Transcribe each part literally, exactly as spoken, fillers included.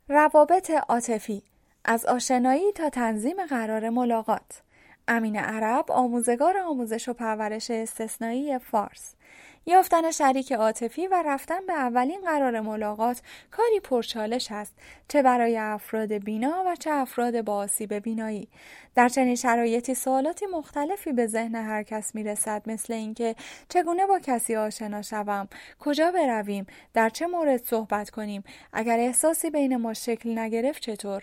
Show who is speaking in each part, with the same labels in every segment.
Speaker 1: روابط عاطفی، از آشنایی تا تنظیم قرار ملاقات. امین عرب، آموزگار آموزش و پرورش استثنایی فارس. یافتن شریک عاطفی و رفتن به اولین قرار ملاقات کاری پرچالش است، چه برای افراد بینا و چه افراد با آسیب بینایی. در چنین شرایطی سوالاتی مختلفی به ذهن هر کس میرسد، مثل اینکه چگونه با کسی آشنا شوم، کجا برویم، در چه مورد صحبت کنیم، اگر احساسی بین ما شکل نگرفت چطور؟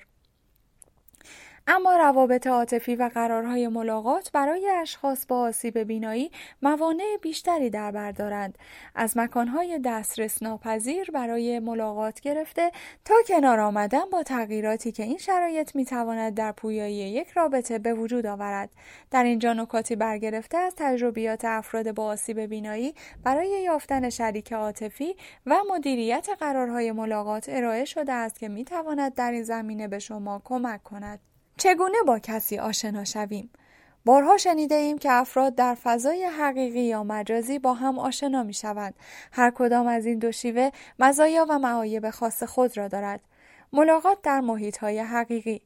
Speaker 1: اما روابط عاطفی و قرارهای ملاقات برای اشخاص با آسیب بینایی موانع بیشتری در بر دارند، از مکانهای دسترس ناپذیر برای ملاقات گرفته تا کنار آمدن با تغییراتی که این شرایط میتواند در پویایی یک رابطه به وجود آورد. در اینجا نکاتی برگرفته از تجربیات افراد با آسیب بینایی برای یافتن شریک عاطفی و مدیریت قرارهای ملاقات ارائه شده است که میتواند در این زمینه به شما کمک کند. چگونه با کسی آشنا شویم؟ بارها شنیده ایم که افراد در فضای حقیقی یا مجازی با هم آشنا می شوند. هر کدام از این دو شیوه مزایا و معایب خاص خود را دارد. ملاقات در محیط‌های حقیقی.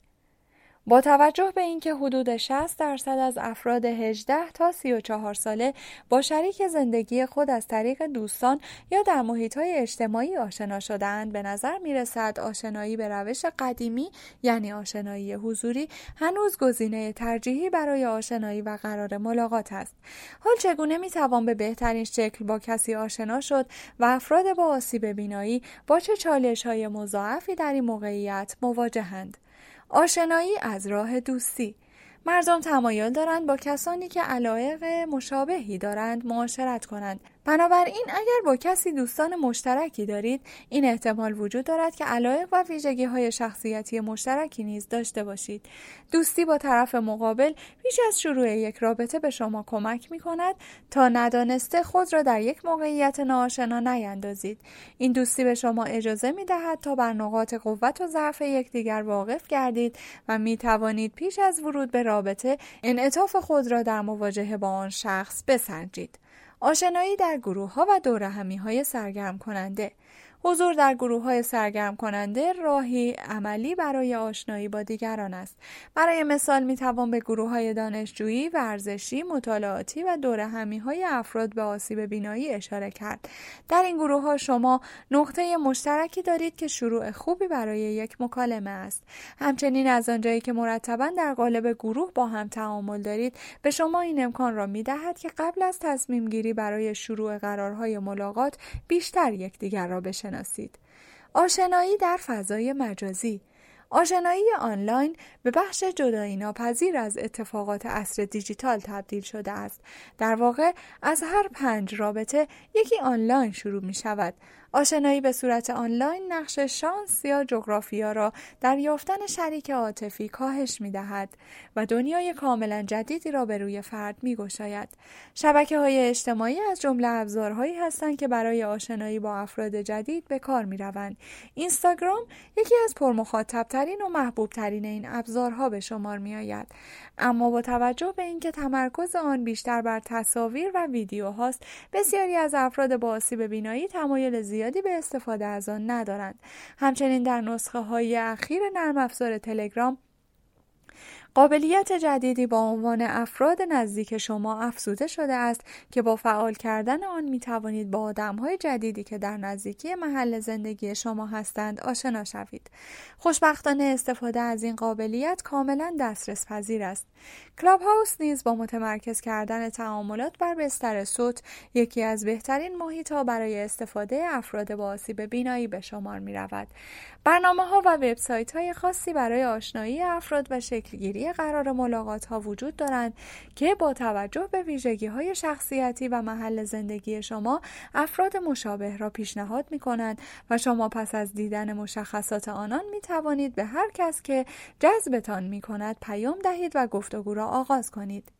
Speaker 1: با توجه به اینکه حدود شصت درصد از افراد هجده تا سی و چهار ساله با شریک زندگی خود از طریق دوستان یا در محیط‌های اجتماعی آشنا شده‌اند، به نظر می‌رسد آشنایی به روش قدیمی، یعنی آشنایی حضوری، هنوز گزینه ترجیحی برای آشنایی و قرار ملاقات است. حال چگونه می‌توان به بهترین شکل با کسی آشنا شد و افراد با آسیب بینایی با چه چالش‌های مضاعفی در این موقعیت مواجهند؟ آشنایی از راه دوستی. مردم تمایل دارند با کسانی که علایق مشابهی دارند معاشرت کنند. بنابراین اگر با کسی دوستان مشترکی دارید، این احتمال وجود دارد که علایق و ویژگی‌های شخصیتی مشترکی نیز داشته باشید. دوستی با طرف مقابل پیش از شروع یک رابطه به شما کمک می‌کند تا ندانسته خود را در یک موقعیت ناآشنا نیندازید. این دوستی به شما اجازه می‌دهد تا بر نقاط قوت و ضعف یکدیگر واقف گردید و می‌توانید پیش از ورود به رابطه انعطاف خود را در مواجهه با آن شخص بسنجید. آشنایی در گروه‌ها و دورهمی‌های سرگرم کننده. حضور در گروه‌های سرگرم کننده راهی عملی برای آشنایی با دیگران است. برای مثال می‌توان به گروه‌های دانشجویی، ورزشی، مطالعاتی و دورهمی‌های افراد به آسیب بینایی اشاره کرد. در این گروه‌ها شما نقطه مشترکی دارید که شروع خوبی برای یک مکالمه است. همچنین از آنجایی که مرتباً در قالب گروه با هم تعامل دارید، به شما این امکان را می‌دهد که قبل از تصمیم گیری برای شروع قرارهای ملاقات بیشتر یکدیگر را بشناسید. آشنایی در فضای مجازی. آشنایی آنلاین به بخش جدایی ناپذیر از اتفاقات عصر دیجیتال تبدیل شده است. در واقع از هر پنج رابطه یکی آنلاین شروع می شود. آشنایی به صورت آنلاین نقش شانس یا جغرافیا را در یافتن شریک عاطفی کاهش می دهد و دنیای کاملا جدیدی را به روی فرد می گشاید. شبکه‌های اجتماعی از جمله ابزارهایی هستند که برای آشنایی با افراد جدید به کار می روند. اینستاگرام یکی از پرمخاطب ترین و محبوب ترین این ابزارها به شمار می آید. اما با توجه به اینکه تمرکز آن بیشتر بر تصاویر و ویدیو هاست، بسیاری از افراد با آسیب بینایی تمایل زیادی به استفاده از آن ندارند. همچنین در نسخه های اخیر نرم افزار تلگرام قابلیت جدیدی با عنوان افراد نزدیک شما افزوده شده است که با فعال کردن آن می توانید با آدم‌های جدیدی که در نزدیکی محل زندگی شما هستند آشنا شوید. خوشبختانه استفاده از این قابلیت کاملا دسترس پذیر است. کلاب هاوس نیز با متمرکز کردن تعاملات بر بستر صوت یکی از بهترین محیط‌ها برای استفاده افراد با آسیب بینایی به شمار می رود. برنامه‌ها و وبسایت‌های خاصی برای آشنایی افراد و شکل‌گیری قرار ملاقات‌ها وجود دارند که با توجه به ویژگی‌های شخصیتی و محل زندگی شما افراد مشابه را پیشنهاد می‌کنند و شما پس از دیدن مشخصات آنان می‌توانید به هر کس که جذبتان می‌کند پیام دهید و گفتگو را آغاز کنید.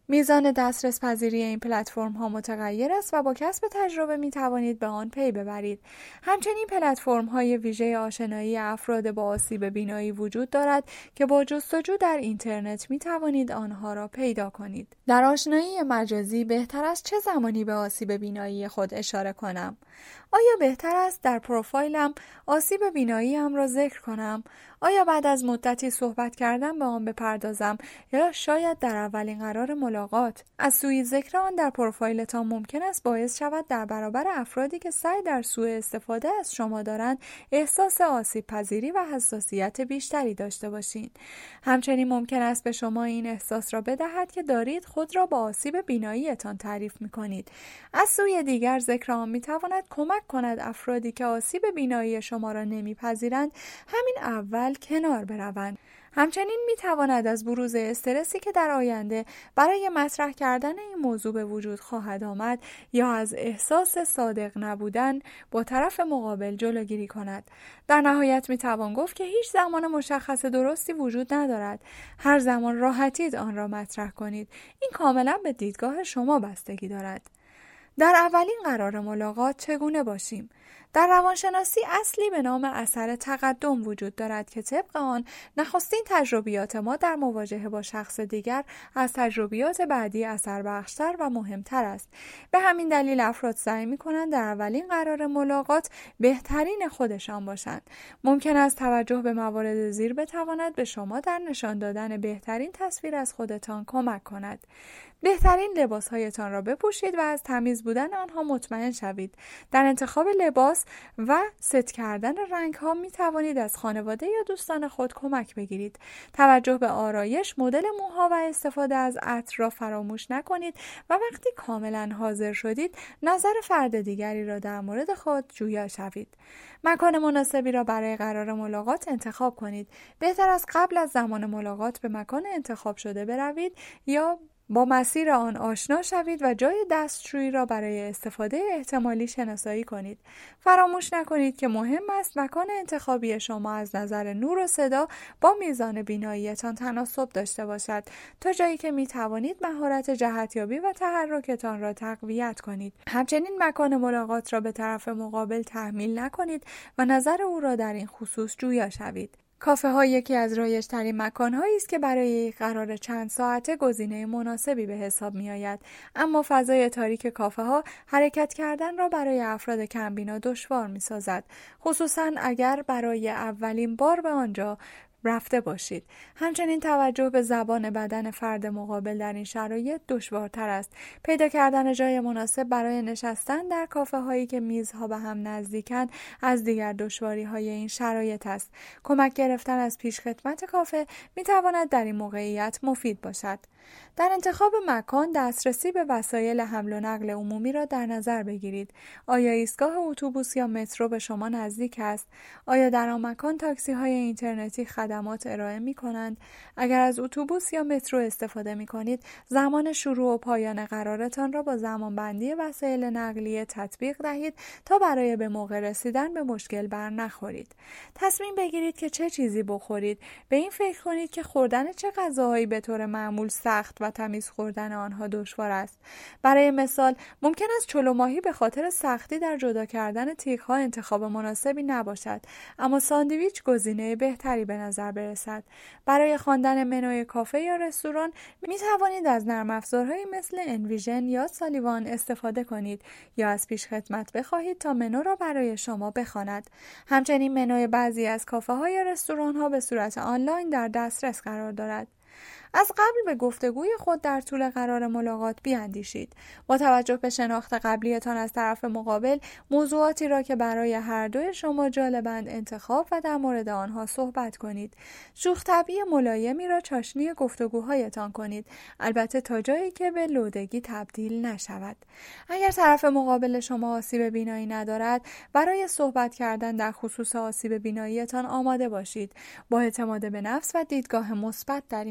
Speaker 1: میزان دسترس پذیری این پلتفرم ها متغیر است و با کسب تجربه می توانید به آن پی ببرید. همچنین پلتفرم های ویژه آشنایی افراد با آسیب بینایی وجود دارد که با جستجو در اینترنت می توانید آنها را پیدا کنید. در آشنایی مجازی بهتر است چه زمانی به آسیب بینایی خود اشاره کنم؟ آیا بهتر است در پروفایلم آسیب بیناییم را ذکر کنم؟ آیا بعد از مدتی صحبت کردن به آن بپردازم یا شاید در اولین قرار ملاقات؟ از سوی ذکر آن در پروفایلتان ممکن است باعث شود در برابر افرادی که سعی در سوء استفاده از شما دارند احساس آسیب پذیری و حساسیت بیشتری داشته باشید. همچنین ممکن است به شما این احساس را بدهد که دارید خود را با آسیب بیناییتان تعریف می‌کنید. از سوی دیگر ذکر آن می‌تواند کمک کند افرادی که آسیب بینایی شما را نمی‌پذیرند همین اول کنار بروند. همچنین می تواند از بروز استرسی که در آینده برای مطرح کردن این موضوع به وجود خواهد آمد یا از احساس صادق نبودن با طرف مقابل جلوگیری کند. در نهایت می توان گفت که هیچ زمان مشخص درستی وجود ندارد. هر زمان راحتید آن را مطرح کنید. این کاملا به دیدگاه شما بستگی دارد. در اولین قرار ملاقات چگونه باشیم؟ در روانشناسی اصلی به نام اثر تقدم وجود دارد که طبق آن نخستین تجربیات ما در مواجهه با شخص دیگر از تجربیات بعدی اثر بخشتر و مهمتر است. به همین دلیل افراد سعی می‌کنند در اولین قرار ملاقات بهترین خودشان باشند. ممکن است توجه به موارد زیر بتواند به شما در نشان دادن بهترین تصویر از خودتان کمک کند. بهترین لباسهایتان را بپوشید و از تمیز بودن آنها مطمئن شوید. در انتخاب لباس و ست کردن رنگ‌ها می توانید از خانواده یا دوستان خود کمک بگیرید. توجه به آرایش، مدل موها و استفاده از عطر را فراموش نکنید و وقتی کاملا حاضر شدید نظر فرد دیگری را در مورد خود جویا شوید. مکان مناسبی را برای قرار ملاقات انتخاب کنید. بهتر است قبل از زمان ملاقات به مکان انتخاب شده بروید یا با مسیر آن آشنا شوید و جای دستشویی را برای استفاده احتمالی شناسایی کنید. فراموش نکنید که مهم است مکان انتخابی شما از نظر نور و صدا با میزان بیناییتان تناسب داشته باشد تا جایی که می توانید مهارت جهتیابی و تحرکتان را تقویت کنید. همچنین مکان ملاقات را به طرف مقابل تحمیل نکنید و نظر او را در این خصوص جویا شوید. کافه ها یکی از رایج‌ترین مکان‌هایی است که برای یک قرار چند ساعته گزینه مناسبی به حساب می‌آید، اما فضای تاریک کافه ها حرکت کردن را برای افراد کمبینا دشوار می‌سازد، خصوصاً اگر برای اولین بار به آنجا رفته باشید. همچنین توجه به زبان بدن فرد مقابل در این شرایط دشوارتر است. پیدا کردن جای مناسب برای نشستن در کافه هایی که میزها به هم نزدیکند از دیگر دشواری های این شرایط است. کمک گرفتن از پیشخدمت کافه می تواند در این موقعیت مفید باشد. در انتخاب مکان دسترسی به وسایل حمل و نقل عمومی را در نظر بگیرید. آیا ایستگاه اتوبوس یا مترو به شما نزدیک است؟ آیا در آن مکان تاکسی های اینترنتی خدمات ارائه می کنند؟ اگر از اتوبوس یا مترو استفاده می کنید، زمان شروع و پایان قرارتان را با زمانبندی وسایل نقلیه تطبیق دهید تا برای به موقع رسیدن به مشکل بر نخورید. تصمیم بگیرید که چه چیزی بخورید. به این فکر کنید که خوردن چه غذاهایی به طور معمول سخت و تمیز خوردن آنها دشوار است. برای مثال ممکن است چلو ماهی به خاطر سختی در جدا کردن تیغ‌ها انتخاب مناسبی نباشد، اما ساندویچ گزینه بهتری به نظر برسد. برای خواندن منوی کافه یا رستوران می توانید از نرم افزارهایی مثل انویژن یا سالیوان استفاده کنید یا از پیشخدمت بخواهید تا منو را برای شما بخواند. همچنین منوی بعضی از کافه ها یا رستوران ها به صورت آنلاین در دسترس قرار دارد. از قبل به گفتگوی خود در طول قرار ملاقات بیاندیشید. با توجه به شناخت قبلیتان از طرف مقابل، موضوعاتی را که برای هر دوی شما جالبند انتخاب و در مورد آنها صحبت کنید. شوخ طبعی ملایمی را چاشنی گفتگوهایتان کنید، البته تا جایی که به لودگی تبدیل نشود. اگر طرف مقابل شما آسیب بینایی ندارد، برای صحبت کردن در خصوص آسیب بیناییتان آماده باشید. با اعتماد به نفس و دیدگاه مثبت در این مورد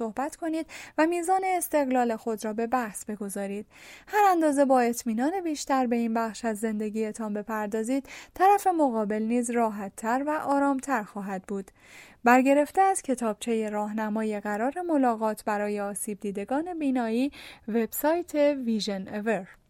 Speaker 1: صحبت کنید و میزان استقلال خود را به بحث بگذارید. هر اندازه با اطمینان بیشتر به این بخش از زندگیتان بپردازید، طرف مقابل نیز راحت‌تر و آرام‌تر خواهد بود. برگرفته از کتابچه راهنمای قرار ملاقات برای آسیب دیدگان بینایی، وبسایت ویژن اور.